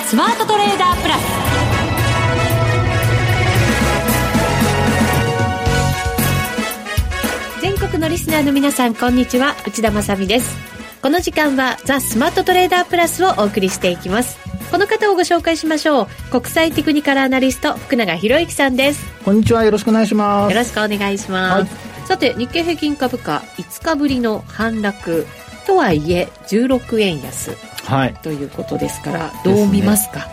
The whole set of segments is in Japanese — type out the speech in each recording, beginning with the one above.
スマートトレーダープラス。全国のリスナーの皆さん、こんにちは、内田まさみです。この時間はザ・スマートトレーダープラスをお送りしていきます。この方をご紹介しましょう。国際テクニカルアナリスト、福永博之さんです。 こんにちは、よろしくお願いします。 よろしくお願いします、はい、さて、日経平均株価5日ぶりの反落とはいえ16円安、はい、ということですから、どう見ますか？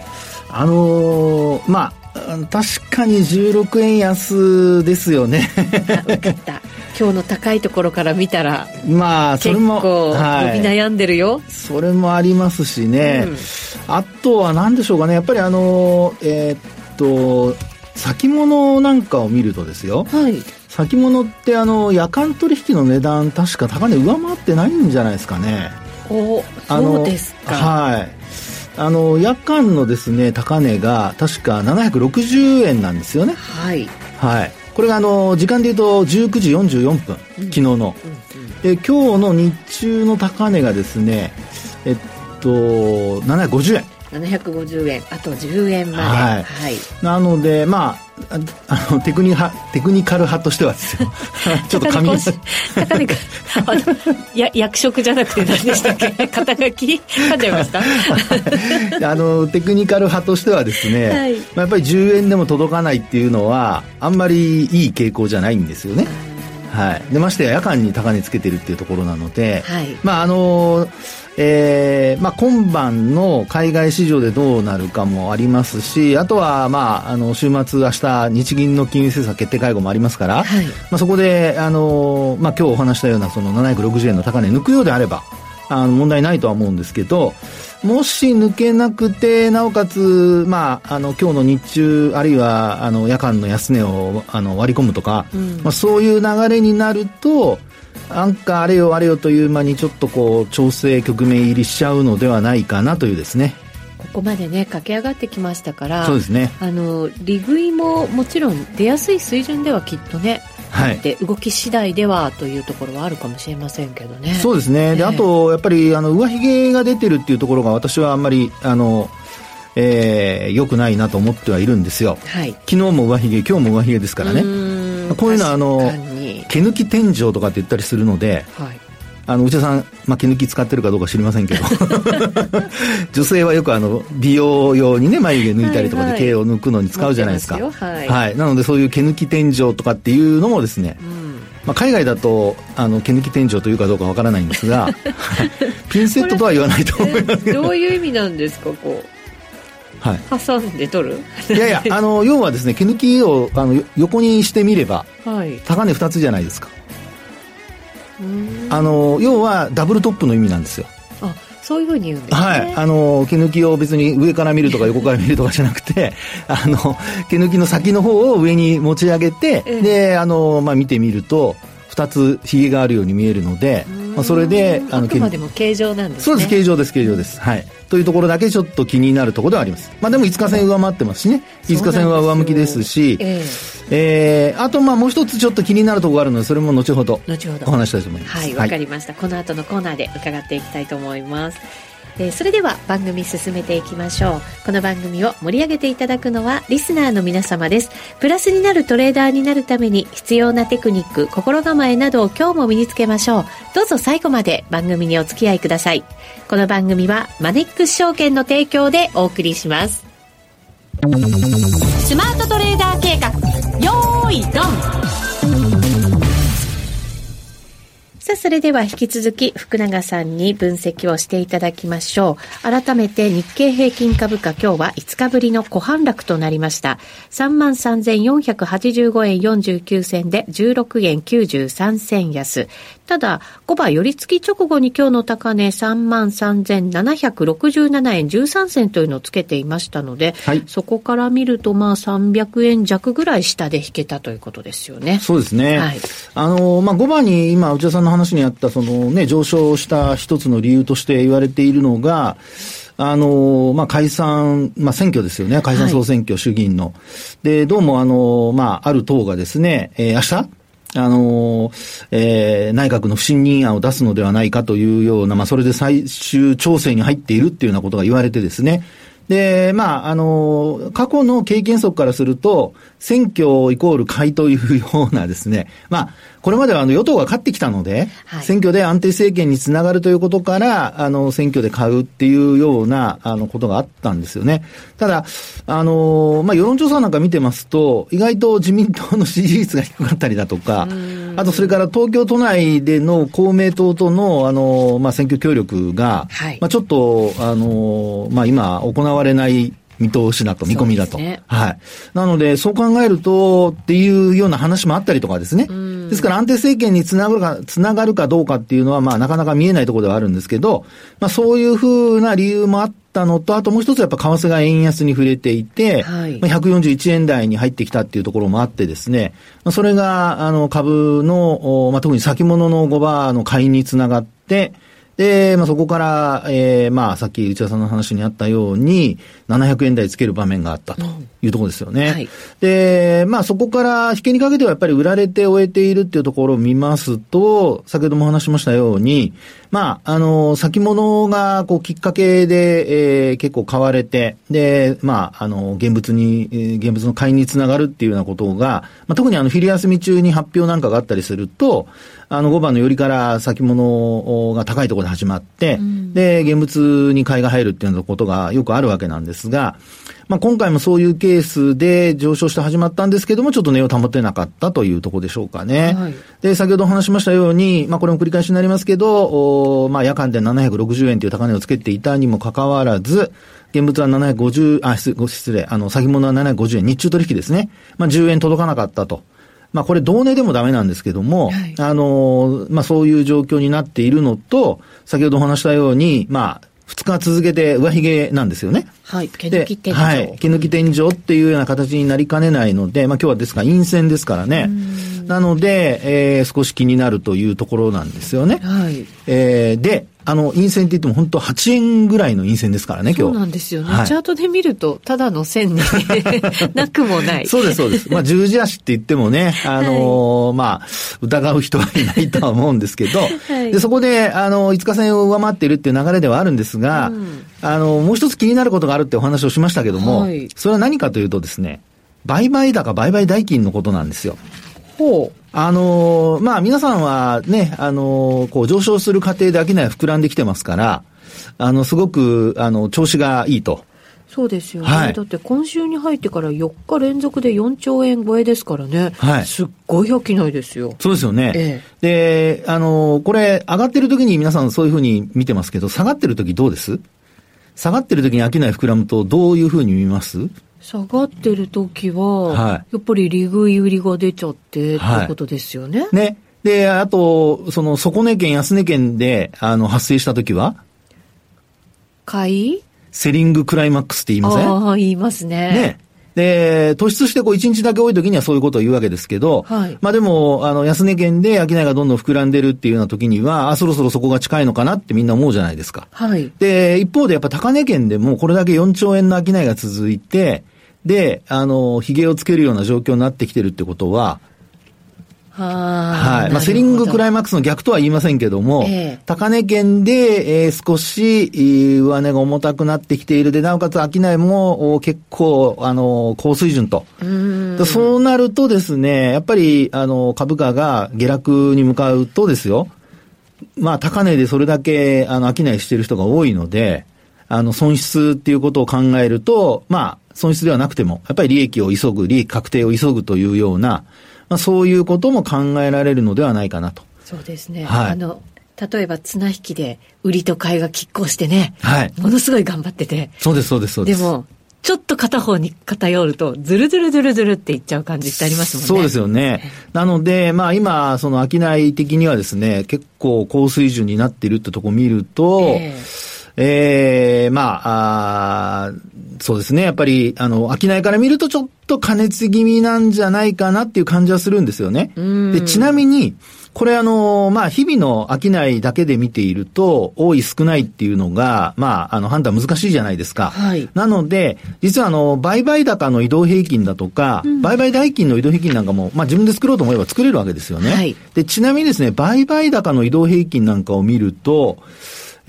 確かに16円安ですよね。 分かった。今日の高いところから見たら、 それも結構伸び悩んでるよ、 それもありますしね、あとは何でしょうかね、やっぱり先物なんかを見るとですよ、はい、先物って夜間取引の値段確か高値上回ってないんじゃないですかね。 そうですか。 はい、夜間のですね高値が確か760円なんですよね。はい、はい、これが時間でいうと19時44分、昨日の、今日の日中の高値がですね750円、 750円、あと10円まで、 はいはい、なのでテクニカル派としてはですよちょっと紙高値が役職じゃなくて何でしたっけ肩書き噛んじゃいましたテクニカル派としてはですね、はい、やっぱり10円でも届かないっていうのはあんまりいい傾向じゃないんですよね。はい、でましてや夜間に高値つけてるっていうところなので、はい、今晩の海外市場でどうなるかもありますし、あとは週末明日日銀の金融政策決定会合もありますから、はい、そこで今日お話したようなその760円の高値抜くようであれば問題ないとは思うんですけど、もし抜けなくてなおかつ、今日の日中あるいは夜間の安値を割り込むとか、そういう流れになるとなんかあれよあれよという間にちょっと調整局面入りしちゃうのではないかなというですね。 ここまでね駆け上がってきましたから、 そうですね、 利食いももちろん出やすい水準ではきっとね、はい、で動き次第ではというところはあるかもしれませんけどね。 そうですね、であとやっぱり上髭が出てるっていうところが私はあんまり良くないなと思ってはいるんですよ、はい、昨日も上髭今日も上髭ですからね。こういうのは毛抜き天井とかって言ったりするので、はい、内田さん、毛抜き使ってるかどうか知りませんけど女性はよく美容用にね眉毛抜いたりとかで毛を抜くのに使うじゃないですか。はいはい、なのでそういう毛抜き天井とかっていうのもですね、海外だと毛抜き天井というかどうかわからないんですがピンセットとは言わないと思いますけどどういう意味なんですか？はい、挟んで取るいや要はですね、毛抜きを横にしてみれば、はい、高値2つじゃないですか。要はダブルトップの意味なんですよ。 そういうふうに言うんですね。 はい、毛抜きを別に上から見るとか横から見るとかじゃなくて毛抜きの先の方を上に持ち上げて、で見てみると2つひげがあるように見えるので、それであくまでも形状なんですね。 そうです、形状です、形状です、はい、というところだけちょっと気になるところではあります。でも5日線上回ってますしね、5日線は上向きですし、あともう一つちょっと気になるところがあるので、それも後ほどお話したいと思います。 はい、わかりました、この後のコーナーで伺っていきたいと思います。それでは番組進めていきましょう。この番組を盛り上げていただくのはリスナーの皆様です。プラスになるトレーダーになるために必要なテクニック、心構えなどを今日も身につけましょう。どうぞ最後まで番組にお付き合いください。この番組はマネックス証券の提供でお送りします。スマートトレーダー計画、よーいドン。さあ、それでは引き続き福永さんに分析をしていただきましょう。改めて日経平均株価、今日は5日ぶりの小反落となりました。33,485 円49銭で16円93銭安。ただ5番寄り付き直後に今日の高値 33,767 円13銭というのをつけていましたので、はい、そこから見ると300円弱ぐらい下で引けたということですよね。 そうですね、はい、5番に今内田さんの話にあった上昇した一つの理由として言われているのが解散、選挙ですよね。解散総選挙、はい、衆議院の。で、どうもある党がですね、明日内閣の不信任案を出すのではないかというような、それで最終調整に入っているっていうようなことが言われてですね。 で、過去の経験則からすると、選挙イコール買いというようなですね、これまでは与党が勝ってきたので、はい、選挙で安定政権につながるということから、選挙で買うっていうような、ことがあったんですよね。ただ、世論調査なんか見てますと、意外と自民党の支持率が低かったりだとか、あとそれから東京都内での公明党との、選挙協力が、はい、ちょっと、今行われない見通しだと、見込みだと。ね、はい。なので、そう考えると、っていうような話もあったりとかですね。ですから安定政権につながるかどうかっていうのは、なかなか見えないところではあるんですけど、そういうふうな理由もあったのと、あともう一つやっぱ為替が円安に触れていて、はい、141円台に入ってきたっていうところもあってですね、それが、株の、特に先物の5バーの買いにつながって、で、そこから、さっき内田さんの話にあったように、700円台つける場面があったというところですよね。はい、で、そこから引けにかけてはやっぱり売られて終えているっていうところを見ますと、先ほども話しましたように、先物がきっかけで、結構買われて、で、現物の買いにつながるっていうようなことが、特に昼休み中に発表なんかがあったりすると、5番の寄りから先物が高いところで始まって、で、現物に買いが入るっていうようなことがよくあるわけなんですが、今回もそういうケースで上昇して始まったんですけども、ちょっと値を保てなかったというところでしょうかね。はい、で、先ほど話しましたように、これも繰り返しになりますけど、夜間で760円という高値をつけていたにもかかわらず、現物は先物は750円、日中取引ですね。10円届かなかったと。これ同値でもダメなんですけども、はい、そういう状況になっているのと、先ほどお話したように、2日続けて上髭なんですよね。 はい。毛抜き天井。 はい。毛抜き天井っていうような形になりかねないので、今日はですから陰線ですからね。なので、少し気になるというところなんですよね。はい。で、陰線って言っても本当8円ぐらいの陰線ですからね、今日。 そうなんですよね。はい、チャートで見ると、ただの線になくもない。 そうです、そうです。十字足って言ってもね、疑う人はいないとは思うんですけど、はい、でそこで、5日線を上回っているっていう流れではあるんですが、もう一つ気になることがあるってお話をしましたけども、はい、それは何かというとですね、売買高、売買代金のことなんですよ。 ほう。 皆さんはね、上昇する過程で商いは膨らんできてますから、すごく、調子がいいと。 そうですよね。はい、だって今週に入ってから4日連続で4兆円超えですからね。はい。すっごい商いですよ。 そうですよね。で、これ、上がってる時に皆さんそういうふうに見てますけど、下がってる時どうです？下がってる時に商い膨らむとどういうふうに見ます？ 下がってる時は、はい、やっぱり利食い売りが出ちゃってってことですよね。はい、 ね。で、あと、底値圏、安値圏で、発生した時は買い？ セリングクライマックスって言いません？ ああ、言いますね。 ね。で、突出して1日だけ多い時にはそういうことを言うわけですけど、はい、でも、安値圏で商いがどんどん膨らんでるっていうような時には、そろそろそこが近いのかなってみんな思うじゃないですか。はい。で、一方でやっぱ高値圏でもこれだけ4兆円の商いが続いて、で、髭をつけるような状況になってきてるってことは、はい。セリングクライマックスの逆とは言いませんけども、高値圏で、少し、上値が重たくなってきているで、なおかつ商いも結構、高水準と。そうなるとですね、やっぱり、株価が下落に向かうとですよ、高値でそれだけ、商いしている人が多いので、損失っていうことを考えると、損失ではなくても、やっぱり利益確定を急ぐというような、そういうことも考えられるのではないかなと。 そうですね。はい、例えば綱引きで売りと買いが拮抗してね、はい、ものすごい頑張ってて。 そうです、そうです、そうです。 でも、ちょっと片方に偏ると、ずるずるずるずるっていっちゃう感じってありますもんね。 そうですよね。なので、今、商い的にはですね、結構高水準になっているってとこを見ると、そうですね。やっぱり、商いから見るとちょっと過熱気味なんじゃないかなっていう感じはするんですよね。で、ちなみに、これ日々の商いだけで見ていると、多い少ないっていうのが、判断難しいじゃないですか。はい。なので、実は売買高の移動平均だとか、売買代金の移動平均なんかも、自分で作ろうと思えば作れるわけですよね。はい。で、ちなみにですね、売買高の移動平均なんかを見ると、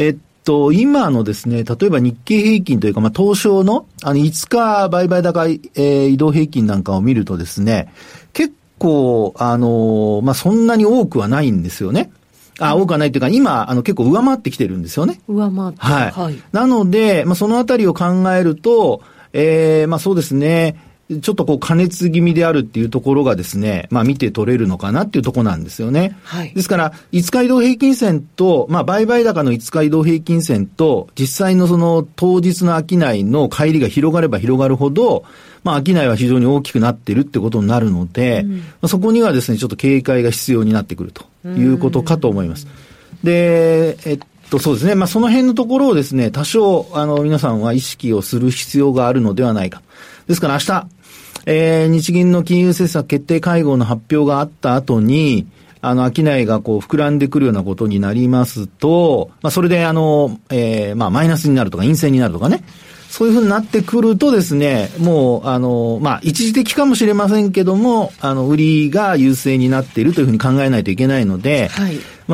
今のですね、例えば日経平均というか、東証の、5日売買高、移動平均なんかを見るとですね、結構、そんなに多くはないんですよね。多くはないというか、今、結構上回ってきてるんですよね。 上回って。 はい。はい、なので、そのあたりを考えると、そうですね、ちょっと加熱気味であるっていうところがですね、見て取れるのかなっていうところなんですよね。はい。ですから、5日移動平均線と、売買高の5日移動平均線と、実際のその当日の商いの乖離が広がれば広がるほど、商いは非常に大きくなっているってことになるので、そこにはですね、ちょっと警戒が必要になってくるということかと思います。で、そうですね。その辺のところをですね、多少、皆さんは意識をする必要があるのではないか。ですから明日、日銀の金融政策決定会合の発表があった後に、商いが膨らんでくるようなことになりますと、それでマイナスになるとか陰線になるとかね、そういうふうになってくるとですね、もう、一時的かもしれませんけども、売りが優勢になっているというふうに考えないといけないので、はい、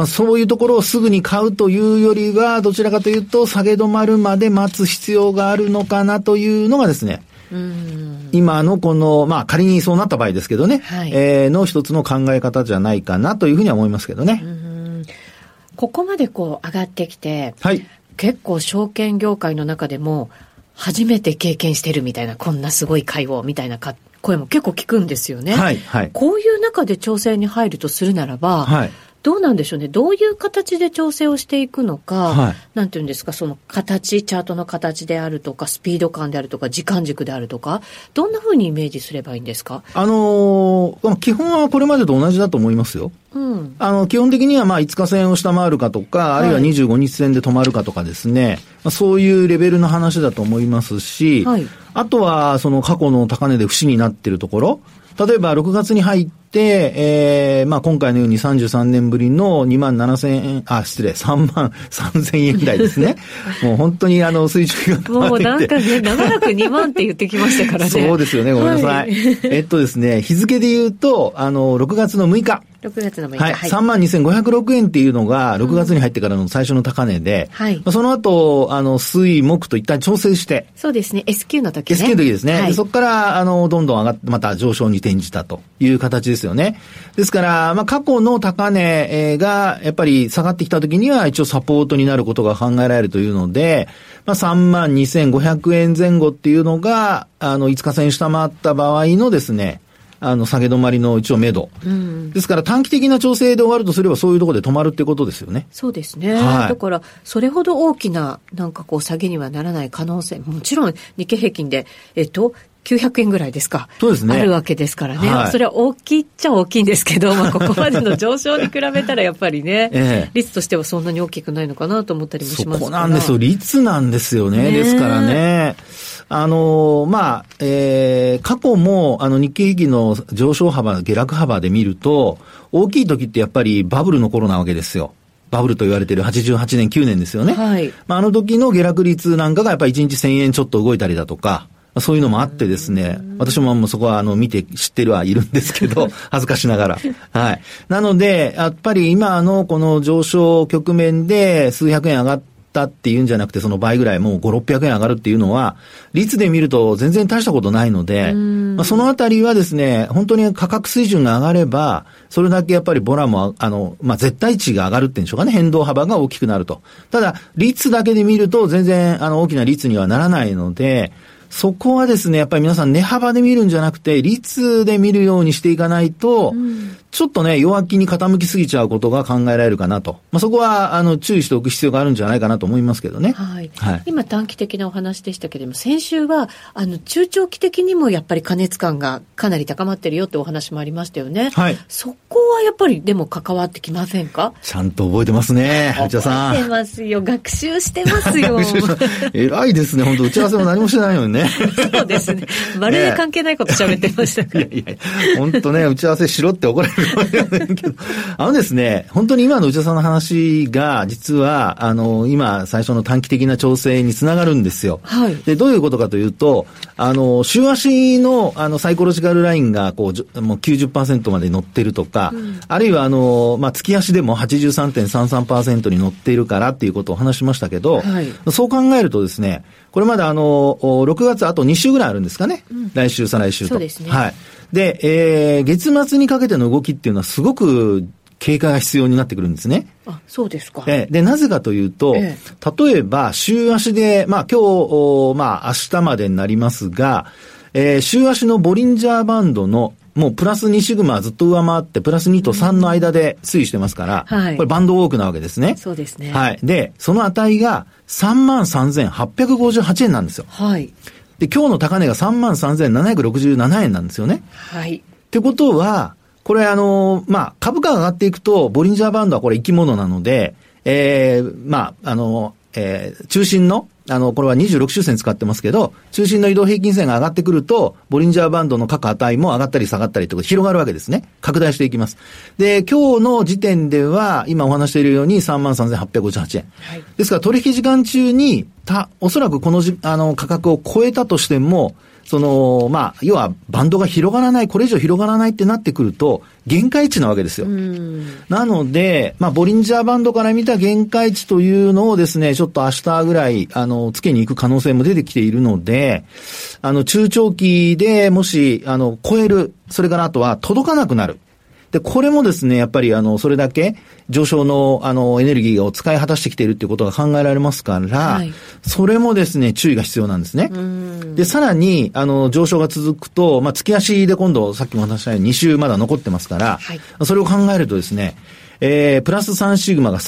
そういうところをすぐに買うというよりは、どちらかというと、下げ止まるまで待つ必要があるのかなというのがですね、今のこの、仮にそうなった場合ですけどね、はい、の一つの考え方じゃないかなというふうには思いますけどね。 ここまで上がってきて、はい、結構証券業界の中でも初めて経験してるみたいな、こんなすごい会をみたいな声も結構聞くんですよね。はいはい、こういう中で調整に入るとするならば、はい、どうなんでしょうね。どういう形で調整をしていくのか、はい、なんていうんですか、その形、チャートの形であるとか、スピード感であるとか、時間軸であるとか、どんな風にイメージすればいいんですか？ 基本はこれまでと同じだと思いますよ。うん、基本的には5日線を下回るかとか、あるいは25日線で止まるかとかですね、そういうレベルの話だと思いますし、はい、あとはその過去の高値で節になっているところ、例えば6月に入って、今回のように33年ぶりの3万3000円台ですね。もう本当に水準が変わってきて。もうなんかね、長らく2万って言ってきましたからね。 そうですよね、ごめんなさい。はい、ですね、日付で言うと、6月の6日。 6月の6日。 はい。32,506 円っていうのが、6月に入ってからの最初の高値で、はい。その後、水、木と一旦調整して。 そうですね。S q の時ね。 S q の時ですね。はい、でそこから、どんどん上がって、また上昇に転じたという形ですよね。ですから、過去の高値が、やっぱり下がってきた時には、一応サポートになることが考えられるというので、32,500 円前後っていうのが、5日線下回った場合のですね、下げ止まりの一応目処、うん。ですから短期的な調整で終わるとすればそういうところで止まるってことですよね。 そうですね。はい、だから、それほど大きな、下げにはならない可能性、もちろん日経平均で、900円ぐらいですか。 そうですね。 あるわけですからね。はい、それは大きいっちゃ大きいんですけど、ここまでの上昇に比べたらやっぱりね、率としてはそんなに大きくないのかなと思ったりもしますから。 そこなんですよ。率なんですよね。ですからね。過去も、日経平均の上昇幅、下落幅で見ると、大きい時ってやっぱりバブルの頃なわけですよ。バブルと言われている88年、9年ですよね。はい。時の下落率なんかがやっぱり1日1000円ちょっと動いたりだとか、そういうのもあってですね、私もそこは見て知ってるはいるんですけど、恥ずかしながら。はい。なので、やっぱり今のこの上昇局面で数百円上がったっていうんじゃなくて、その倍ぐらいもう5、600円上がるっていうのは、率で見ると全然大したことないので、そのあたりはですね、本当に価格水準が上がれば、それだけやっぱりボラも、絶対値が上がるっていうんでしょうかね、変動幅が大きくなると。ただ、率だけで見ると全然、大きな率にはならないので、そこはですね、やっぱり皆さん値幅で見るんじゃなくて、率で見るようにしていかないと、ちょっとね、弱気に傾きすぎちゃうことが考えられるかなと。そこは、注意しておく必要があるんじゃないかなと思いますけどね。 はい。はい、今短期的なお話でしたけれども、先週は、中長期的にもやっぱり過熱感がかなり高まってるよってお話もありましたよね。はい。そこはやっぱりでも関わってきませんか？ ちゃんと覚えてますね、内田さん。 覚えてますよ。学習してますよ。 偉いですね。本当打ち合わせも何もしてないのにね。 そうですね。まるで関係ないこと喋ってましたから。 いや、本当ね、打ち合わせしろって怒られるですね、本当に今の内田さんの話が、実は、今、最初の短期的な調整につながるんですよ。 はい。 で、どういうことかというと、週足の、サイコロジカルラインが、もう 90% まで乗ってるとか、あるいは、月足でも 83.33% に乗っているからっていうことを話しましたけど、はい、そう考えるとですね、これまだ6月あと2週ぐらいあるんですかね。来週、再来週と。 そうですね。 はい。で、月末にかけての動きっていうのはすごく警戒が必要になってくるんですね。 あ、そうですか。 で、なぜかというと、例えば、週足で、今日、明日までになりますが、週足のボリンジャーバンドのもうプラス2シグマはずっと上回って、プラス2と3の間で推移してますから、はい、これバンドウォークなわけですね。 そうですね。 はい。で、その値が 33,858 円なんですよ。 はい。 で、今日の高値が 33,767 円なんですよね。 はい。 ってことは、これ株価が上がっていくと、ボリンジャーバンドはこれ生き物なので、中心の、これは26周線使ってますけど、中心の移動平均線が上がってくると、ボリンジャーバンドの各値も上がったり下がったりということで広がるわけですね。拡大していきます。で、今日の時点では、今お話しているように 33,858 円。はい、ですから取引時間中に、おそらくこの価格を超えたとしても、要はバンドが広がらない、これ以上広がらないってなってくると、限界値なわけですよ。なので、ボリンジャーバンドから見た限界値というのをですね、ちょっと明日ぐらい、つけに行く可能性も出てきているので、中長期でもし、超える、それからあとは届かなくなる。で、これもですね、やっぱりそれだけ上昇のエネルギーを使い果たしてきているっていうことが考えられますから、はい、それもですね、注意が必要なんですね。で、さらに、上昇が続くと、月足で今度、さっきも話したように2週まだ残ってますから、はい、それを考えるとですね、プラス3シグマが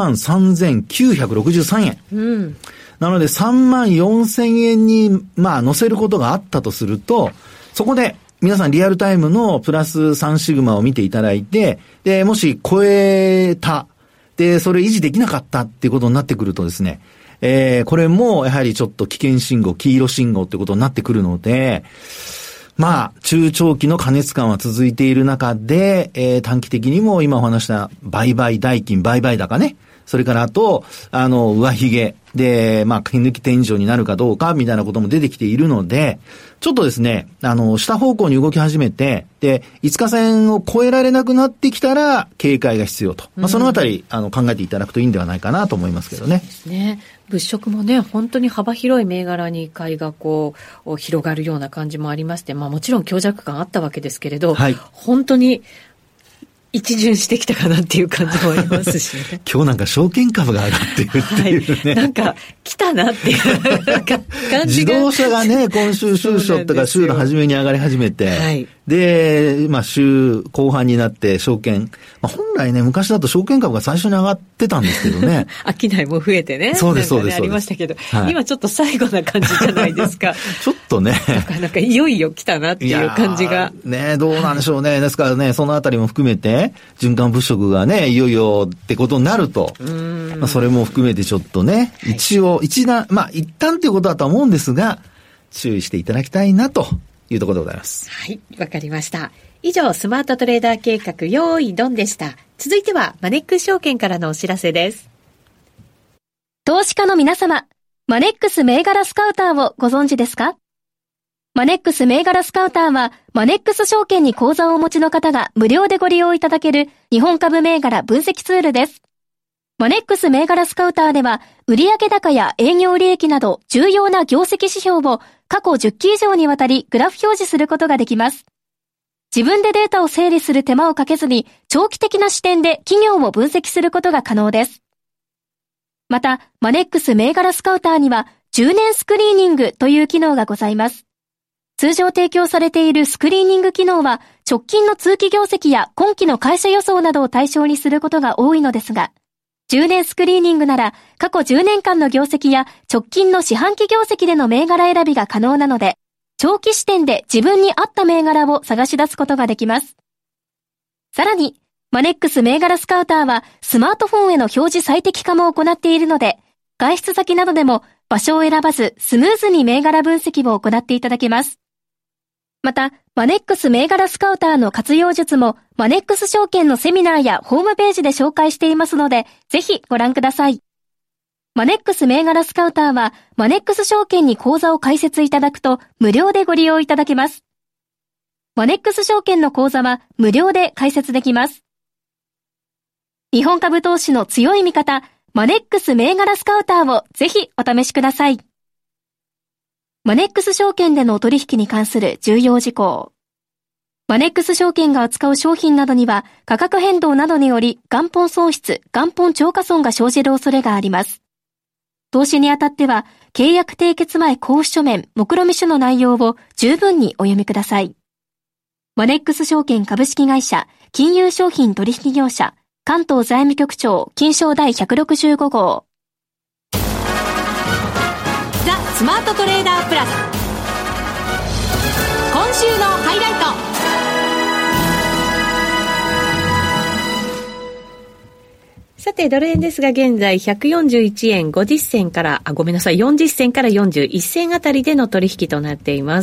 33,963 円。なので、34,000円に、乗せることがあったとすると、そこで、皆さんリアルタイムのプラス3シグマを見ていただいて、で、もし超えた、で、それ維持できなかったっていうことになってくるとですね、これもやはりちょっと危険信号、黄色信号ってことになってくるので、中長期の過熱感は続いている中で、短期的にも今お話した売買代金、売買高ね、それからあと、上髭で、切抜き点以上になるかどうか、みたいなことも出てきているので、ちょっとですね、下方向に動き始めて、で、5日線を超えられなくなってきたら、警戒が必要と。そのあたり、考えていただくといいんではないかなと思いますけどね。 そうですね。物色もね、本当に幅広い銘柄に買いが広がるような感じもありまして、もちろん強弱感あったわけですけれど、はい、本当に、一巡してきたかなっていう感じもありますしね。 今日なんか証券株が上がっているっていうね。 なんか来たなっていう感じが。 自動車がね、今週週初とか週の初めに上がり始めて、はい、で、週後半になって証券、本来ね、昔だと証券株が最初に上がってたんですけどね。 商いも増えてね。 そうです、そうです。 ありましたけど、はい、今ちょっっと最後な感じじゃないですか。 ちょっとね。 なんかいよいよ来たなっていう感じが。 ね、どうなんでしょうね。ですからね、そのあたりも含めて、循環物色がね、いよいよってことになると、それも含めてちょっとね、一応、一旦っていうことだと思うんですが、注意していただきたいなというところでございます。 はい、わかりました。以上、スマートトレーダー計画用意ドンでした。続いては、マネックス証券からのお知らせです。 投資家の皆様、マネックス銘柄スカウターをご存知ですか？マネックス銘柄スカウターは、マネックス証券に口座をお持ちの方が無料でご利用いただける日本株銘柄分析ツールです。マネックス銘柄スカウターでは、売上高や営業利益など重要な業績指標を過去10期以上にわたりグラフ表示することができます。自分でデータを整理する手間をかけずに、長期的な視点で企業を分析することが可能です。また、マネックス銘柄スカウターには、10年スクリーニングという機能がございます。通常提供されているスクリーニング機能は、直近の通期業績や今期の会社予想などを対象にすることが多いのですが、10年スクリーニングなら、過去10年間の業績や直近の四半期業績での銘柄選びが可能なので、長期視点で自分に合った銘柄を探し出すことができます。さらに、マネックス銘柄スカウターはスマートフォンへの表示最適化も行っているので、外出先などでも場所を選ばずスムーズに銘柄分析を行っていただけます。 また、マネックス銘柄スカウターの活用術もマネックス証券のセミナーやホームページで紹介していますので、ぜひご覧ください。マネックス銘柄スカウターはマネックス証券に口座を開設いただくと無料でご利用いただけます。マネックス証券の口座は無料で開設できます。日本株投資の強い味方、マネックス銘柄スカウターをぜひお試しください。マネックス証券での取引に関する重要事項。マネックス証券が扱う商品などには価格変動などにより元本損失、元本超過損が生じる恐れがあります。投資にあたっては契約締結前交付書面、目論見書の内容を十分にお読みください。マネックス証券株式会社、金融商品取引業者、関東財務局長、金商第165号。 ザ・スマートトレーダープラス。今週のハイライト。さて、ドル円ですが、現在141円50銭から、40銭から41銭あたりでの取引となっています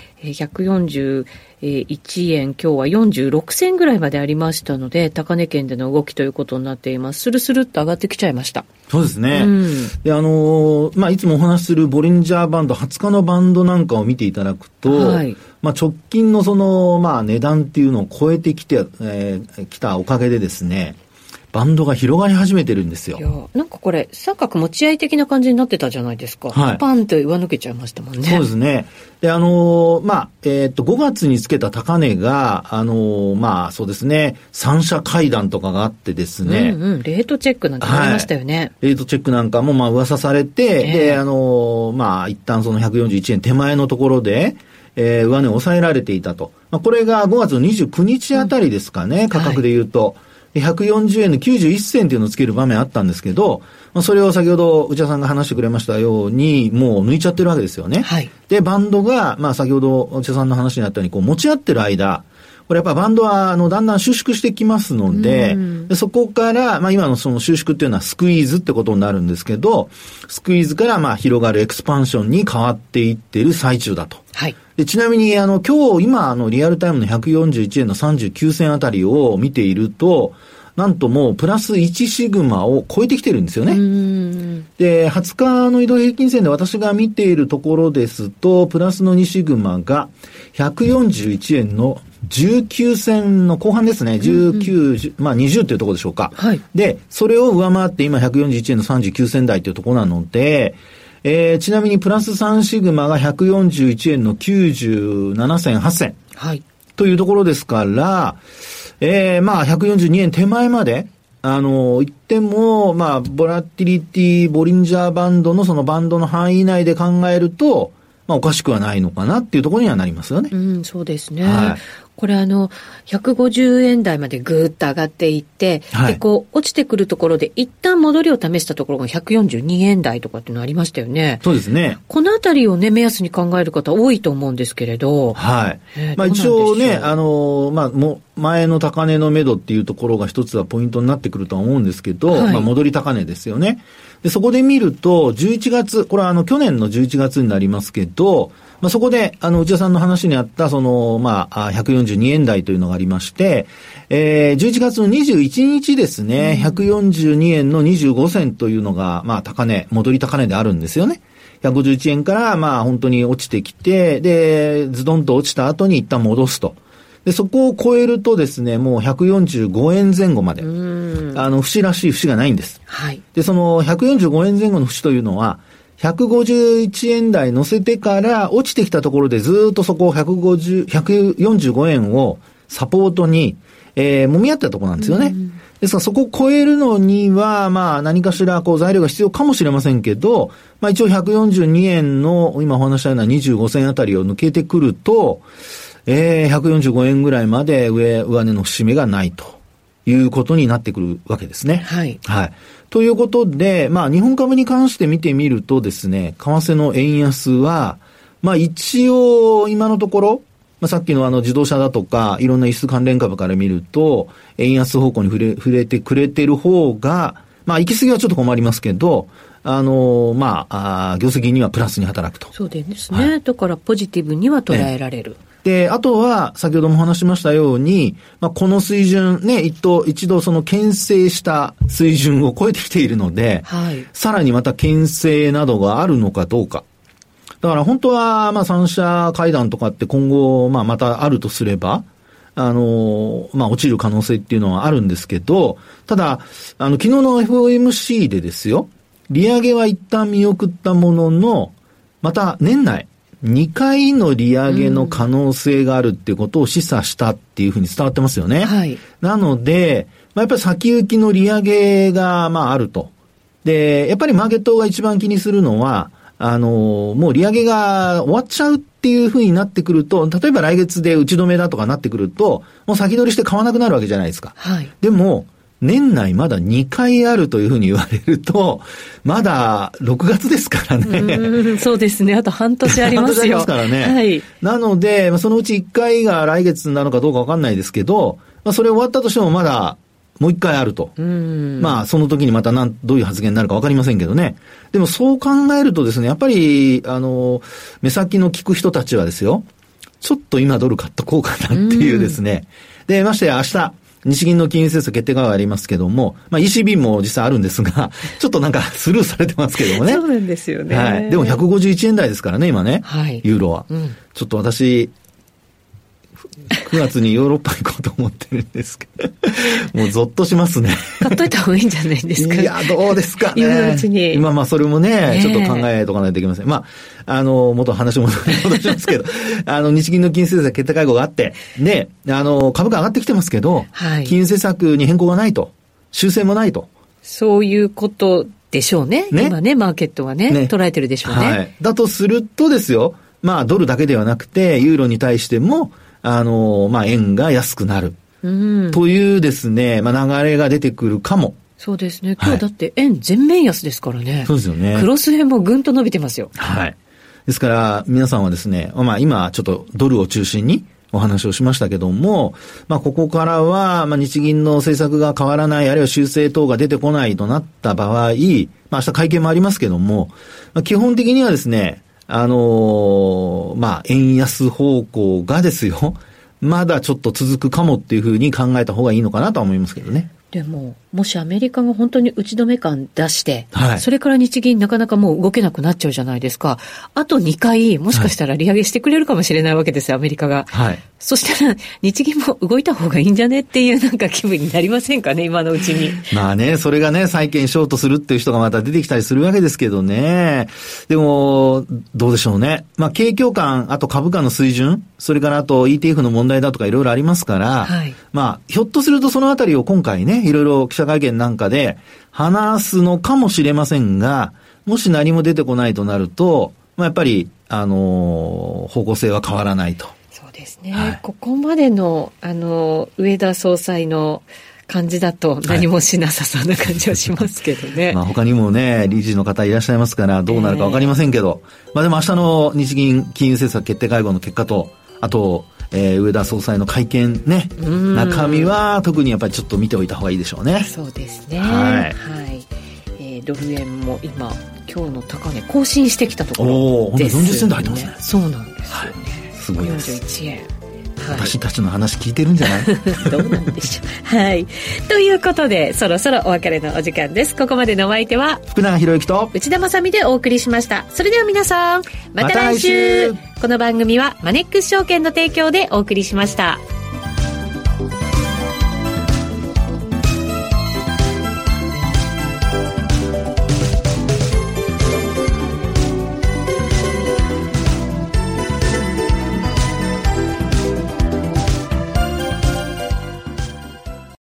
。141円、今日は46銭ぐらいまでありましたので、高値圏での動きということになっています。スルスルっと上がってきちゃいました。 そうですね。で、いつもお話しするボリンジャーバンド、20日のバンドなんかを見ていただくと、はい、直近の値段っていうのを超えてきて、きたおかげでですね、バンドが広がり始めてるんですよ。 いや、なんかこれ三角持ち合い的な感じになってたじゃないですか。はい、パンと上抜けちゃいましたもんね。 そうですね。で、5月につけた高値がそうですね、三者会談とかがあってですね、 レートチェックなんてありましたよね。 はい、レートチェックなんかも噂されて、で、一旦その141円手前のところで、上値を抑えられていたと。これが5月の29日あたりですかね、価格で言うと。140円の91銭というのをつける場面あったんですけど、それを先ほど内田さんが話してくれましたように、もう抜いちゃってるわけですよね。はい、で、バンドが、先ほど内田さんの話にあったように、持ち合ってる間、これやっぱバンドは、だんだん収縮してきますので、そこから、今のその収縮っていうのはスクイーズってことになるんですけど、スクイーズから広がるエクスパンションに変わっていっている最中だと。はい。で、ちなみに今リアルタイムの141円の39銭あたりを見ていると、なんともうプラス1シグマを超えてきてるんですよね。で、20日の移動平均線で私が見ているところですと、プラスの2シグマが141円の19銭の後半ですね。19、20というところでしょうか。はい。で、それを上回って今141円の39銭台というところなので、ちなみにプラス3シグマが141円の97銭8銭。はい。というところですから、142円手前まで、言っても、ボラティリティ、ボリンジャーバンドのそのバンドの範囲内で考えると、おかしくはないのかなっていうところにはなりますよね。 そうですね。はい、これ150円台までぐーっと上がっていって、はい、で、落ちてくるところで一旦戻りを試したところが142円台とかっていうのありましたよね。 そうですね。 このあたりをね、目安に考える方多いと思うんですけれど。 はい。一応ね、前の高値の目処っていうところが一つはポイントになってくるとは思うんですけど、はい、戻り高値ですよね。で、そこで見ると、11月、これは去年の11月になりますけど、そこで、内田さんの話にあった、142円台というのがありまして、11月の21日ですね、142円の25銭というのが、戻り高値であるんですよね。151円から、本当に落ちてきて、で、ズドンと落ちた後に一旦戻すと。で、そこを超えるとですね、もう145円前後まで、節らしい節がないんです。はい。で、その145円前後の節というのは、151円台乗せてから落ちてきたところでずっとそこを145円をサポートに、揉み合ったところなんですよね。ですからそこを超えるのには、何かしら材料が必要かもしれませんけど、一応142円の今お話したような25銭あたりを抜けてくると、145円ぐらいまで上値の節目がないということになってくるわけですね。はい。はい。ということで、日本株に関して見てみるとですね、為替の円安は、一応今のところ、さっきの自動車だとか、いろんな輸出関連株から見ると、円安方向に触れてくれてる方が、行き過ぎはちょっと困りますけど、業績にはプラスに働くと。 そうですね。はい、だからポジティブには捉えられる。 で、あとは、先ほども話しましたように、この水準、ね、一度その牽制した水準を超えてきているので、はい、さらにまた牽制などがあるのかどうか。だから本当は、三者会談とかって今後、またあるとすれば、落ちる可能性っていうのはあるんですけど、ただ、昨日の FOMC でですよ、利上げは一旦見送ったものの、また年内、2回の利上げの可能性があるっていうことを示唆したっていうふうに伝わってますよね。はい。なので、やっぱり先行きの利上げが、あると。で、やっぱりマーケットが一番気にするのは、もう利上げが終わっちゃうっていう風になってくると、例えば来月で打ち止めだとかなってくると、もう先取りして買わなくなるわけじゃないですか。はい。でも、年内まだ2回あるというふうに言われると、まだ6月ですからね。 そうですね。あと半年ありますよ。半年ありますからね。はい。なので、そのうち1回が来月なのかどうかわかんないですけど、それ終わったとしてもまだもう1回あると。その時にまたどういう発言になるかわかりませんけどね。でもそう考えるとですね、やっぱり、目先の聞く人たちはですよ、ちょっと今ドル買っとこうかなっていうですね。で、ましてや明日、日銀の金融政策決定会合がありますけども、ECB も実際あるんですが、ちょっとスルーされてますけどもね。 そうなんですよね。 はい。でも151円台ですからね、今ね。はい。ユーロは。ちょっと私、9月にヨーロッパ行こうと思ってるんですけど、もうゾッとしますね。 買っといた方がいいんじゃないですか。 いや、どうですかね。 今のうちに。 今、それもね、ちょっと考えとかないといけません。元話戻しますけど、日銀の金融政策決定会合があって、で、株価上がってきてますけど、はい、金融政策に変更がないと、修正もないと。 そういうことでしょうね。今ね、マーケットはね、捉えてるでしょうね。はい。 だとするとですよ、ドルだけではなくて、ユーロに対しても、円が安くなる。というですね、流れが出てくるかも。 そうですね。今日だって円全面安ですからね。 そうですよね。 クロス円もぐんと伸びてますよ。 はい。ですから、皆さんはですね、今ちょっとドルを中心にお話をしましたけども、ここからは、日銀の政策が変わらない、あるいは修正等が出てこないとなった場合、明日会見もありますけども、基本的にはですね、円安方向がですよ、まだちょっと続くかもっていうふうに考えた方がいいのかなとは思いますけどね。 でも、もしアメリカが本当に打ち止め感出して、はい、それから日銀なかなかもう動けなくなっちゃうじゃないですか。あと2回、もしかしたら利上げしてくれるかもしれないわけですよ、アメリカが。はい。そしたら、日銀も動いた方がいいんじゃねっていう気分になりませんかね、今のうちに。 それがね、債券ショートするっていう人がまた出てきたりするわけですけどね。でも、どうでしょうね。景況感、あと株価の水準、それからあと ETF の問題だとかいろいろありますから、はい。ひょっとするとそのあたりを今回ね、いろいろ記者会見なんかで話すのかもしれませんが、もし何も出てこないとなると、やっぱり、方向性は変わらないと。 そうですね。はい、ここまでの、植田総裁の感じだと何もしなさそうな感じはしますけどね。 他にもね、理事の方いらっしゃいますから、どうなるかわかりませんけど、でも明日の日銀金融政策決定会合の結果と、あと、植田総裁の会見ね、中身は特にやっぱりちょっと見ておいた方がいいでしょうね。 そうですね。はい。ドル円も今日の高値更新してきたところです、ね。 40銭台入ってますね。 そうなんですよね。 はい、すごいです。 41円。 私たちの話聞いてるんじゃないどうなんでしょう。はい。ということで、そろそろお別れのお時間です。ここまでのお相手は、 福永博之と内田まさみでお送りしました。それでは皆さん、また来週。この番組はマネックス証券の提供でお送りしました。